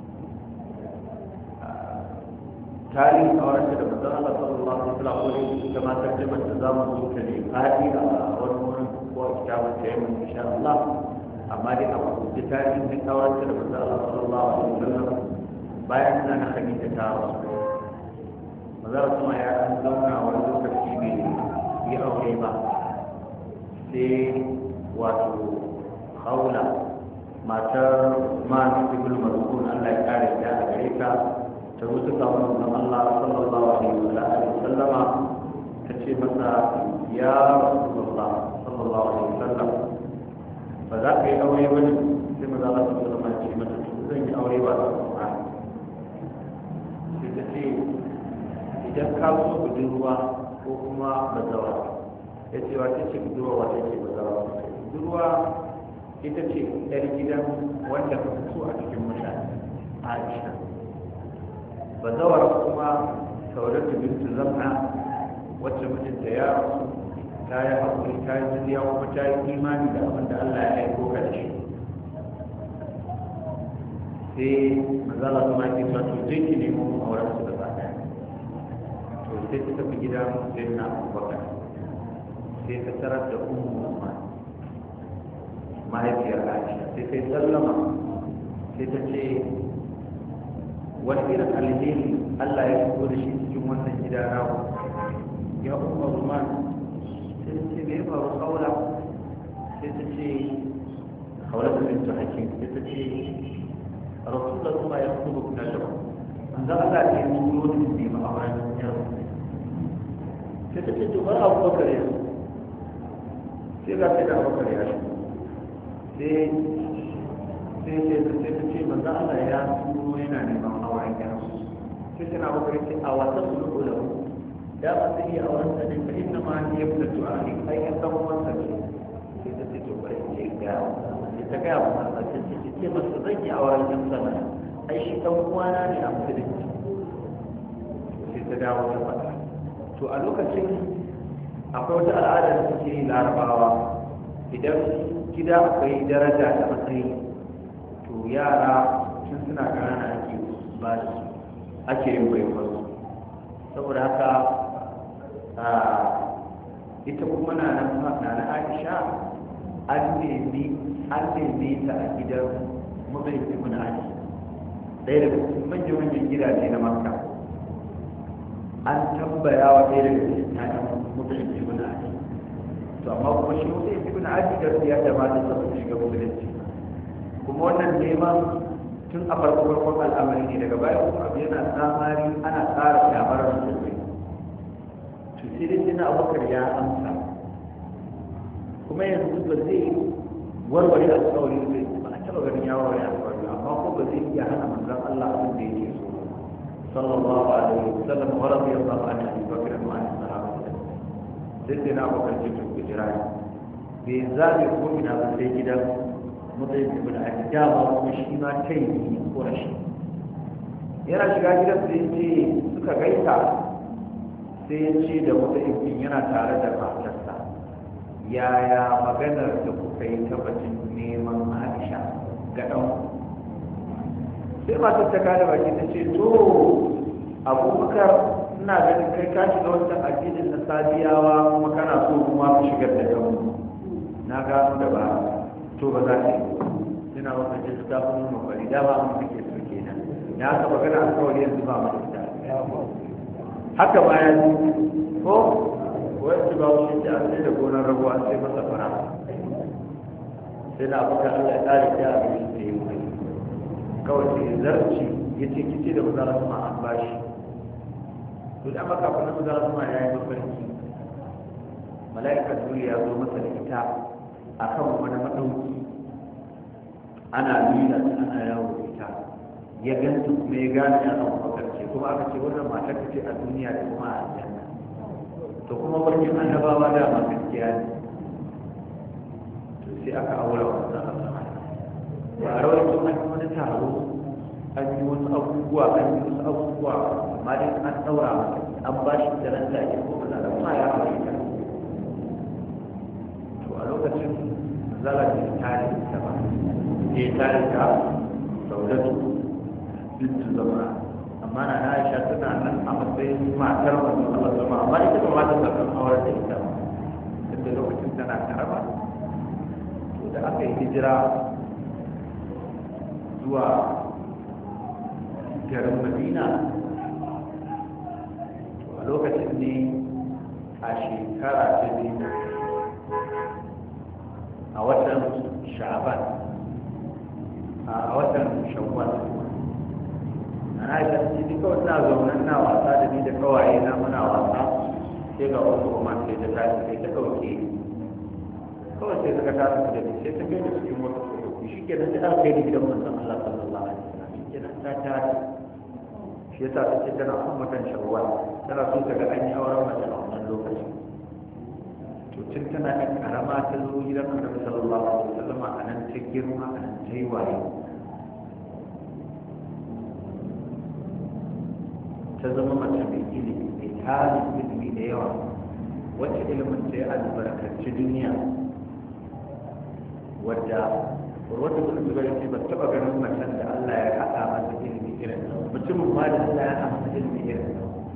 tarihin aurenta da manzon Allah sallallahu alaihi wasallam ko da ma tarjuma da zamu zo ta ne fadi a wani wurin ko kitabun ta yi insha Allah amma dai a wuce tarihin din aurenta da manzon Allah sallallahu alaihi wasallam bayan nan Khadija ta rasu manzon kuma ya an zauna wani lokaci ne yi aure ba sai wato Khawla matar Usman ibn Mas'ud Allah ya kare ta a gare ta ta rusa samun nan Allah sallallahu alaihi wa sallama ta ce masa ya Rasulullah sallallahu alaihi wa sallam ba za ka yi aure ba ne sai maza Allah sallallahu alaihi wa ce mata zan yi aure ba da kuma sai ta ce idan ka so budurwa ko kuma bazawa ya ce wata ce budurwa wata ce bazawa budurwa ita ce yar gidan wanda ka fito a cikin mutane Aisha bazawar kuma sauratu bintu zamna wacce mijinta ya rasu ta yi haƙuri ta yi jiriya kuma ta yi imani da abin da Allah ya aiko ka da shi sai mazala su maki sa to je ki nemo auren su da tsada to sai ta tafi gida sai na abubakar sai ta tarar da ummu Usman mahaifiyar Aisha sai ta sallama sai ta ce wani irin alheri Allah ya fito da shi cikin wannan gida nawa ya umma Usman sai ta ce bai faru kaula sai ta ce kaula da bintu hakim sai ta ce rasulullah kuma ya fito kuna da an za Allah ya yi turo da ne ma auren yaro sai ta ce to bar Abubakar ya sai ga sai da Abubakar ya sai sai sai sai ta ce manzo Allah ya turo yana neman auren yaro sai tana Abubakar ce a wata sulhu lahu da ba sai ya auren sa ne fa inna ma hiya ibnatu ali ai ya san wannan sai ta ce to bari ce ga ta ga mu Allah ta ce ce masa zan yi auren yan sana ai shi dan uwana ne a musulunci sai ta dawo ta faɗa to a lokacin akwai wata al'ada da suke yi larabawa idan gida akwai daraja da matsayi to yara sun suna ƙanana ake ba su ake yin baiwar saboda haka ita kuma na nan na Aisha an nemi an nemi ta a gidan mutum ibn Ali ɗaya daga cikin manyan gidaje na Makka an tambaya wa ɗaya daga cikin ƴaƴan mutum ibn Ali to amma kuma shi mutum ibn Ali da ya da mata sa su shiga musulunci kuma wannan neman tun a farko farkon al'amari ne daga baya kuma abu yana tsamari ana tsara kyamar musulmi to sai dai sina abubakar ya amsa kuma yanzu ba zai warware alƙawari zai ba a taɓa ganin ya warware alƙawari amma ko ba zai iya hana manzon Allah abin da yake so sallallahu alaihi wasallam wa radiyallahu anhu Abu Bakr wa an sahaba sai sai na abubakar ce to kujira bai zabe ko ina ba sai gidan matsayin ibn al-Ajaba kuma shi ma kai ne ko rashi yana shiga gidan sai ce suka gaita sai ya ce da matsayin yana tare da matarsa yaya maganar da kuka yi tabbacin neman Aisha ga ɗan sai matar ta kada baki ta ce to Abubakar ina ganin kai ka shiga wancan addinin na Sabiyawa kuma kana so kuma ku shigar da kanmu na gano da ba to ba za ta yi suna wata jin ta kuma mafari da ba mu suke so kenan na aka magana a kawai yanzu ba mu da haka ba ya ji ko wani ba wuce ta an sai da gonar rago an sai masa fara sai da abokan Allah ya tsari ta abin da ya yi kawai sai zarci ya ce kice da mazara kuma an bashi to da maka kuma mazara kuma ya yi mafarki mala'ika duniya ya zo masa da ita akan wani madauki ana nuna ana yawo ita ya ganta kuma ya gane ya zama makarce kuma aka ce wannan matar ce a duniya da kuma a aljanna to kuma barkin annabawa da ma gaskiya ne to sai aka aura wannan Allah ba a rawar kuma an wani taro an yi wasu abubuwa an yi wasu abubuwa amma dai an daura masa an ba shi da nan da ke kuma da kuma ya aure ta a lokacin zala da tare ta ba ke tare ta saudatu bintu zama amma na Aisha tana nan a matsayin matar manzon Allah zama amma ita ba ta da kan aure da ita tunda lokacin tana karama to da aka yi hijira zuwa garin Madina a lokacin ne a shekara ta biyu a watan sha'aban a watan shawwal ana yi tasiri kawai na zaunan na wasa da ni da kawaye na muna wasa sai ga wasu kuma sai ta tashi sai ta ɗauke kawai sai suka tashi da ni sai ta kai da cikin wata tsokoki shi ke nan ta kai da gidan manzon Allah sallallahu alaihi wasallam shi ke nan ta tashi shi yasa ta ce tana ummatan shawwal tana so ta ga an yi auren mace a wannan lokacin tun tana ɗan ƙarama ta zo gidan annabi sallallahu alaihi wasallam a nan ta girma a nan ta yi waye ta zama mace mai ilimi mai tarin ilimi da yawa wacce ilimin ta yi albarkaci duniya wadda wata kuma zubar ce ba taɓa ganin macen da Allah ya haɗa masa ilimi irin mutumin ma da Allah ya haɗa masa ilimi irin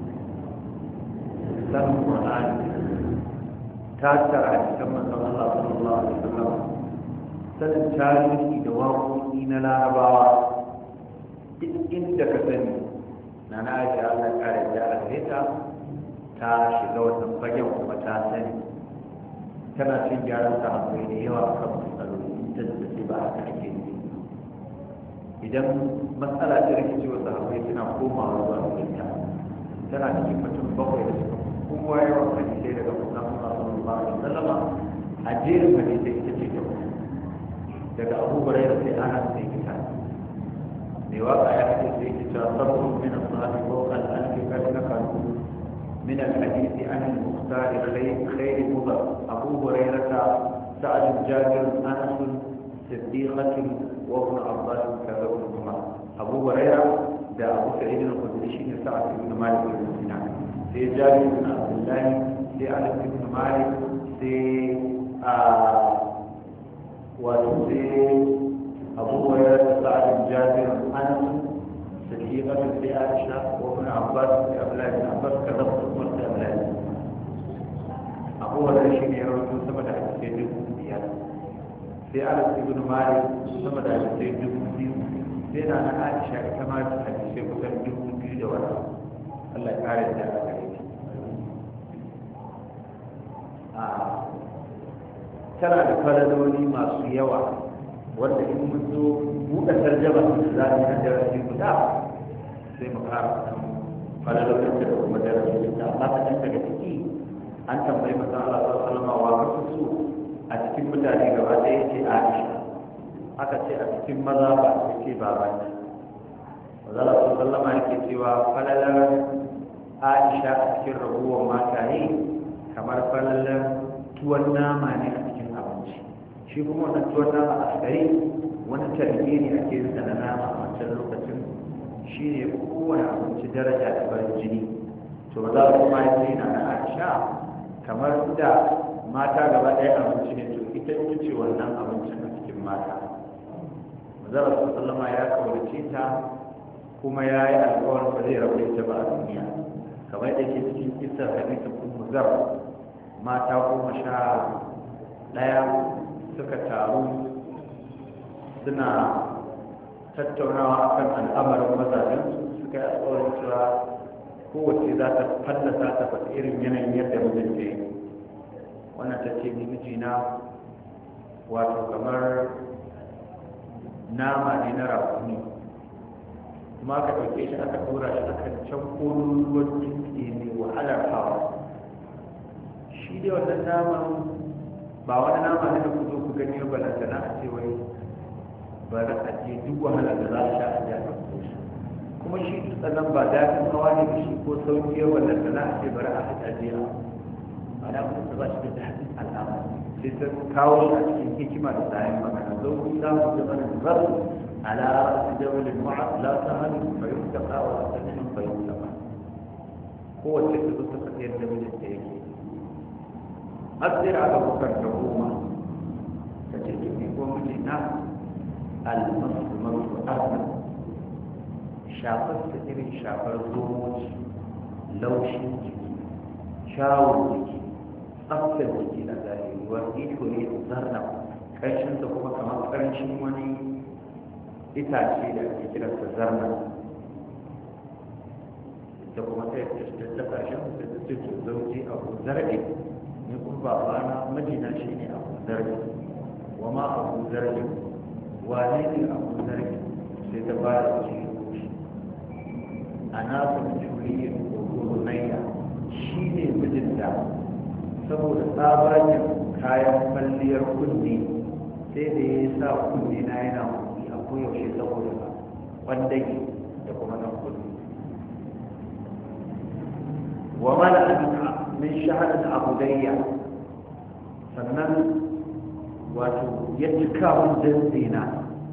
sanin Qur'ani tattara a cikin manzon Allah sallallahu alaihi wasallam sanin tarihi da waƙoƙi na larabawa duk inda ka sani na na aisha Allah ya kare da alheta ta shiga wannan fagen kuma ta sani tana cin gyaran sahabbai da yawa kan matsaloli ta da ce ba haka ake yi idan matsala ta rikici wa sahabbai suna komawa zuwa cikinta tana cikin mutum bakwai da suka kowa yawan hadisai daga manzon Allah sallallahu alaihi wasallam a jerin hadisai ita ce ta daga Abu Hurairah sai Anas sai kita mai waka ya ce sai kita sabbu min as-sahabi wa al-alf kad nakalu min al-hadith an al-mukhtar khayr mudar Abu Hurairah Sa'd Jabir Anas Siddiqah wa Ibn Abbas kaza Umar Abu Hurairah da Abu Sa'id al-Khudri shine Sa'd ibn Malik al-Sinan sai Jabir ibn Abdullah sai Anas ibn Malik sai a wato sai Abu Hurairah Sa'd Jabir Anas Siddiqah sai Aisha wa Ibn Abbas sai Abdullah ibn Abbas kaza Umar sai Abdullah Abu Hurairah shine ya rawaito sama da hadisi dubu biyar sai Anas ibn Malik sama da hadisi dubu biyu sai na Aisha ita ma hadisi kusan dubu biyu da wani Allah ya kare da aka yi a tana da falaloli masu yawa wanda in mun zo buɗe tarjama da za mu yi darasi guda sai mu fara falalolin da kuma darasi da amma kaɗan daga ciki an tambayi masa Allah sallallahu alaihi wasallam wa kasu su a cikin mutane gaba ɗaya ce Aisha aka ce a cikin maza ba a ce baban ta maza Allah sallallahu alaihi wasallam yake cewa falalar Aisha a cikin rabuwar mataye kamar falalar tuwon nama ne a cikin abinci shi kuma wannan tuwon nama a gari wani tarbi ne ake yin na nama a wancan lokacin shi ne kowane abinci daraja da farin jini to maza kuma ya ce na Aisha kamar da mata gaba ɗaya abinci ne to ita ita ce wannan abincin a cikin mata mazara su sallama ya kawarce ta kuma ya yi alkawarin ba zai rabu ita ba a duniya kamar da ke cikin kisar hadisin ummu zar mata goma sha ɗaya suka taru suna tattaunawa akan al'amarin mazajen suka yi alkawarin cewa kowace za ta fallasa ta faɗi irin yanayin yadda mijinta ya yi wannan ta ce ni mijina wato kamar nama ne na rakuni kuma aka ɗauke shi aka tura shi aka can kolon ruwan jinki mai wahalar hawa shi dai wannan naman ba wani nama ne da ku zo ku gani ba lantana a ce wai bari a je duk wahala da za a sha a jami'ar koshi kuma shi sannan ba daɗin hawa ne da shi ko sauƙi yawan lantana a ce bari a haɗa jiya ana kuma ba shi da daɗin al'amari sai ta kawo shi a cikin hikima da tsayin magana zo ku samu zama da zaru ala rasu jawalin ma'a la ta hannu fayin ta kawo a tsanin fayin ta ba kowace ta zo ta faɗi yadda mijin ta yake har sai aka bukar ta goma ta ce ki ko mijin na almasu masu arna shafar ta irin shafar zomoci laushin jiki shawon jiki tsaftar jiki na zahiri wani iko ne zarna ƙarshensa kuma kamar ƙarshen wani itace da ake kiransa zarna da kuma ta yadda ta ƙarshen da ta ce to zauji abu zarge ne kuma ba bana majina shi ne abu zarge wa ma abu zarge wane ne abu zarge sai ta ba da shi a nasu juliyin ƙorunayya shi ne mijinta saboda tsabagen kayan kwalliyar kunne sai da ya sa kunne na yana kuɗi a koyaushe saboda ba kwandage da kuma nan kuɗi wa mana min shahadar abudayya sannan wato ya cika mun danzina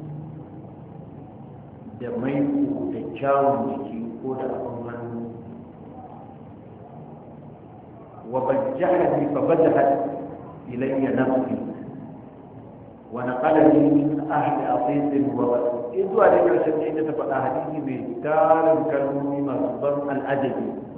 da maiko da kyawun jiki ko da abin hannu وبجحني فبدحت إلي نفسي ونقلني من أهل أطيس وبدر إذ ذلك الشيء تفعل حديثي بدار كالمومي مصبر الأدب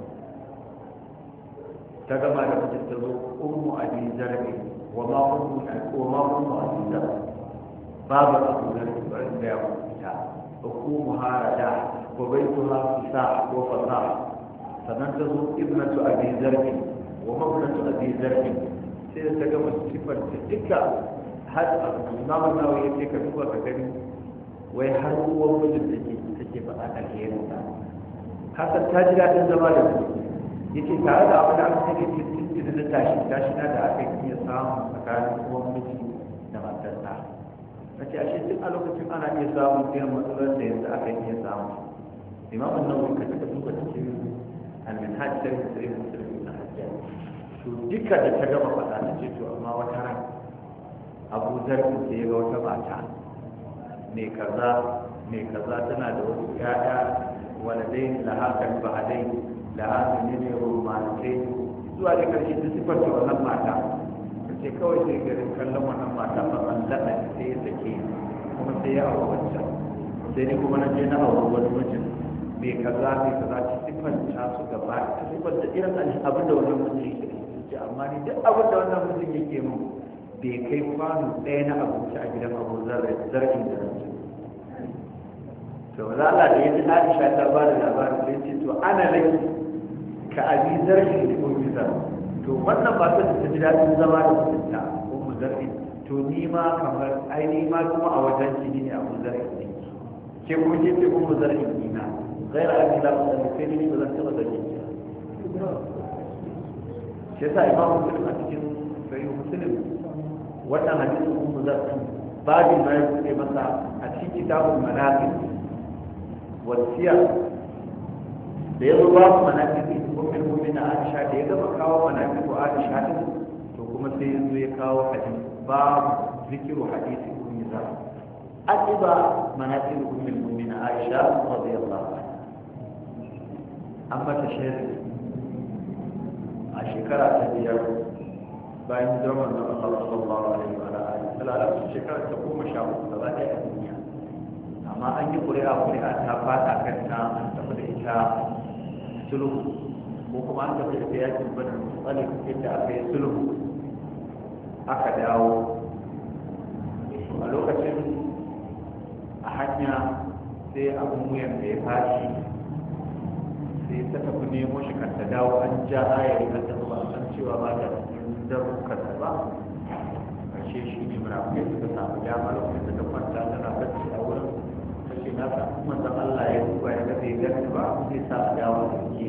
كما لم أم أبي زرع وما أم وما أم أبي زرع باب أبو زرع وعند يوم الكتاب حكومها رداح وبيتها فساح وفصاح فننتظر ابنة أبي زرع ومبنة أبي زرع سيتجمع الصفة تلك هذا الإمام النووي يتيك هو كذلك ويحل هو وجد تجيب أنا الهير حتى التاجر عند زمان يتي تعالى أبدا عن سيدي تلك التاشي تاشينا دا أكيد يسام مكان هو مجي نما تسا فشي أشياء تلك الوقت أنا يسام فيها مسؤولة سيدي أكيد يسام الإمام النووي كذلك هو تجيب المنهاج سيد سيد مسلم to duka da ta gama faɗa ta ce to amma wata ran abu zarfi sai ya ga wata mata mai kaza mai kaza tana da wasu ƴaƴa waladai da hakan ba dai da hakan ne ne romantai zuwa da karshe ta sifar da wannan mata ta ce kawai sai garin kallon wannan mata ba an laɗa sai ya sake kuma sai ya auri wancan sai ni kuma na je na auri wani mijin mai kaza mai kaza ta sifar ta su gaba ta sifar da irin abin da wannan mutum yake ce amma ni duk abin da wannan mutum yake mu bai kai kwano ɗaya na abinci a gidan abu zargin da rance to za Allah da ya ji Aisha ta ba da labarin da ya ce to ana laki ka abi zargin da ko bizar to wannan ba ta ta ji daɗin zama da mutunta ko mu zargi to to ni ma kamar ai ni ma kuma a wajen ki ne abu zar'i ne ke kuma ke ce kuma zar'i ni na gaira an ila da sai ni ba zan taba zargi shi yasa imamu muslim a cikin sahih muslim wannan hadisin ummu zar'i babin ma ya ce masa a cikin kitabul manaqib wasiya da ya zo babu manaqib ummul mu'minin Aisha da ya gaba kawo manaqib Aisha din to kuma sai ya zo ya kawo hadisi babu zikiru hadisi ummu zar'i akiba manaqib ummul mu'minin Aisha radiyallahu anha amma ta shehri a shekara ta biyar bayan zaman da Allah sallallahu alaihi wa alihi sallallahu shekara ta goma sha uku gaba ɗaya a duniya amma an yi ƙuri'a ƙuri'a ta fata kanta an tafi da ita sulhu ko kuma an tafi da ita yakin bada mutsalik inda aka yi sulhu aka dawo a lokacin a hanya sai abin wuyan da ya fashi sai ta tafi nemo shi kan ta dawo an ja ayari kan ta ba san cewa ba ta cikin darukar ta ba karshe shi ne murafikai suka samu dama lokacin da ta kwanta tana bacci a wurin ta ce na samu manzon Allah ya duba ya ga bai gani ba zai sa a dawo da ke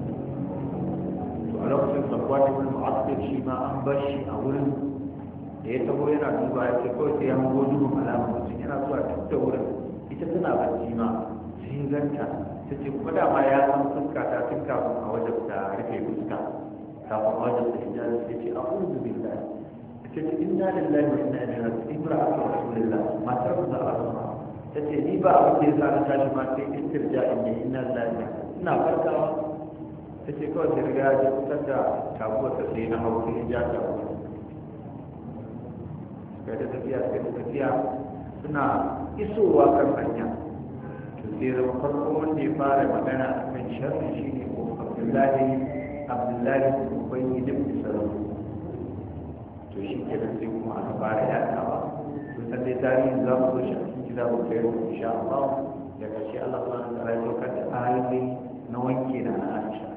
to a lokacin sabuwa ta wani mu'assir shi ma an bar shi a wurin da ya taho yana duba ya ce kawai sai ya hango dubin alamar mutum yana zuwa duk da wurin ita tana bacci ma sai ganta ta ce kuma dama ya san fuska ta tun kafin a wajen ta rufe fuska kafin a wajen ta hijabi sai ce a hudu billahi ta ce inna lillahi wa inna ilaihi raji'un imra'atu rasulillah matar da Allah ta ce ni ba abin da ya sa na tashi ma sai istirja'in ne inna lillahi ina farkawa ta ce kawai sai riga ya kusan da tabuwar ta sai na hau sai ya ja tabuwar kai da tafiya kai da tafiya suna isowa kan hanya sai zama farko wanda ya fara magana a kan sharri shi ne ko abdullahi abdullahi ubangi da misalar to shi ke nan sai kuma aka fara yadawa to san dai tarihin za mu zo shi a cikin gida mu kai mu insha Allah daga shi Allah subhanahu wa ta'ala ya saukar da ayoyi na wanke da na Aisha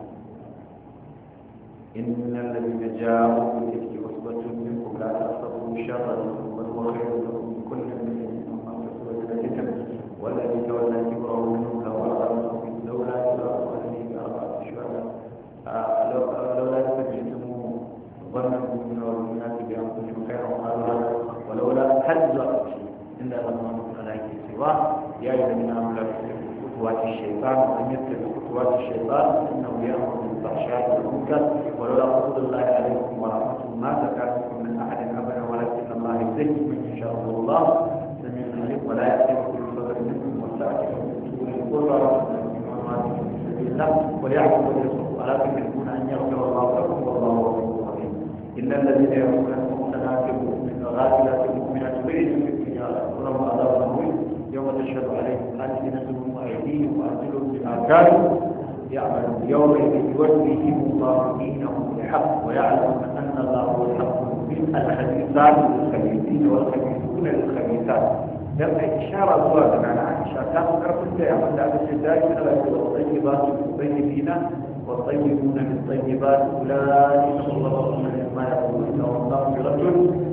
innal ladina ja'u bi ifki usbatun minkum la tahsabu sharran bal huwa khayrun lakum min kulli min amma tasawwara والذي تولى كبره منهم لولا لولا أنه بأربعة شهداء لولا تجدتموه ظنا من والمؤمنات بأنفسهم خيرا وقالوا ولولا حد إلا الله عليك سواه يا أيها الذين آمنوا لا تتبعوا خطوات الشيطان وأن يتبعوا خطوات الشيطان إنه يأمر بالفحشاء والمنكر ولولا فضل الله عليكم ورحمته ما زكى منكم من أحد أبدا ولكن الله يزكي من يشاء الله سميع عليم ولا يأتيكم وليعلم وليصدق ألا تحبون أن يغفر الله لكم والله غفور رحيم إلا الذين يرمون المحسنات الغافلات المؤمنات بينهم في الدنيا ولهم عذاب مهين يوم تشهد عليهم ألسنتهم وأيديهم وأرجلهم بما كانوا يعملون يومئذ يوفيهم الله دينهم بالحق ويعلمون أن الله هو الحق المبين الخبيثات للخبيثين والخبيثون للخبيثات لما إشارة الله على عائشة كانوا كرفت يعمل على الشدائد والطيبات المطيبين والطيبون للطيبات أولئك مبررون مما يقولون ومغفرة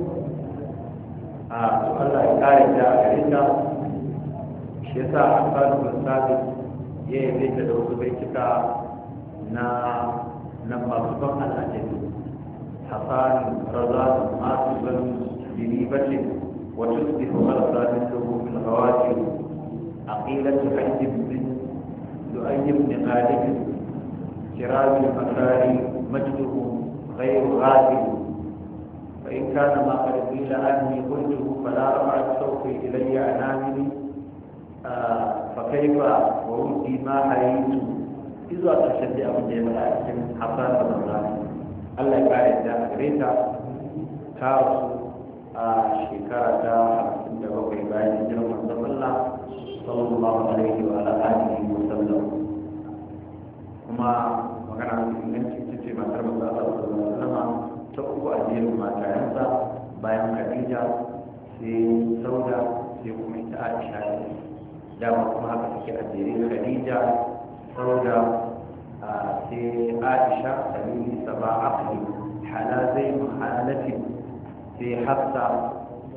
سؤال الله تعالى جاء عليك شيسا عفان بن ثابت يبيت له بيتك نا نما سبق الأجل حصان رضان عاصبا بنيبة وتصبح غرفا مثله في الغواتر عقيلة حج بن لؤي بن غالب كرام المكاري مجده غير غالب فإن كان ما قد قيل أني قلته فلا رفعت صوتي إلي أناملي آه فكيف وودي ما حييت إذا تشد أبو جمال حصان رمضان الله يبارك ذا أجريتا كارث a shekara ta hamsin da bakwai bayan hijirar manzon Allah sallallahu alaihi wa alihi wa sallam kuma magana mai inganci ita ce matar manzon Allah sallallahu alaihi wa sallam ta uku a jerin matayensa bayan Khadija sai Sauda sai kuma ita Aisha dama kuma haka take a jerin Khadija Sauda sai Aisha sabili saba aqli halazai mahalatin sai hafsa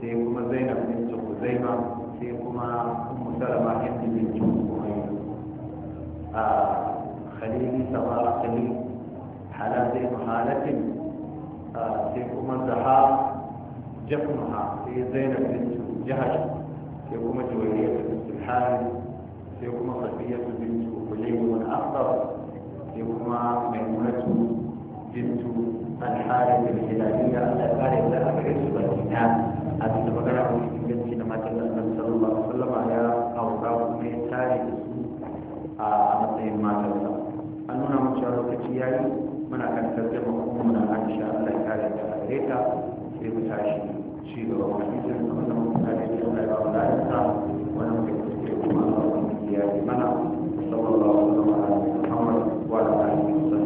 sai kuma zainab bintu huzaima sai kuma ummu salama hindu bintu umayya a khalili sama khalil halazai mahalatin sai kuma zaha jafnuha sai zainab bintu jahash sai kuma juwairiyya bintu harith sai kuma safiya bintu hulayy wal akhdar sai kuma maimunatu bintu الحارث الهلالية الأكارم لا أبعد سبحانه هذه المقالة في جنسي لما تلقى صلى الله عليه وسلم على أوراق من تاريخ أمطين ما تلقى أننا من شاء الله كتياي من أكاد ترجم أمنا أن شاء الله الأكارم لأبعدها في مساشي شيء وحديثا أنه مكالي الله وعلى إنسان ونمكن تسكيكم الله من كتياي منا صلى الله عليه وسلم على محمد وعلى آله وسلم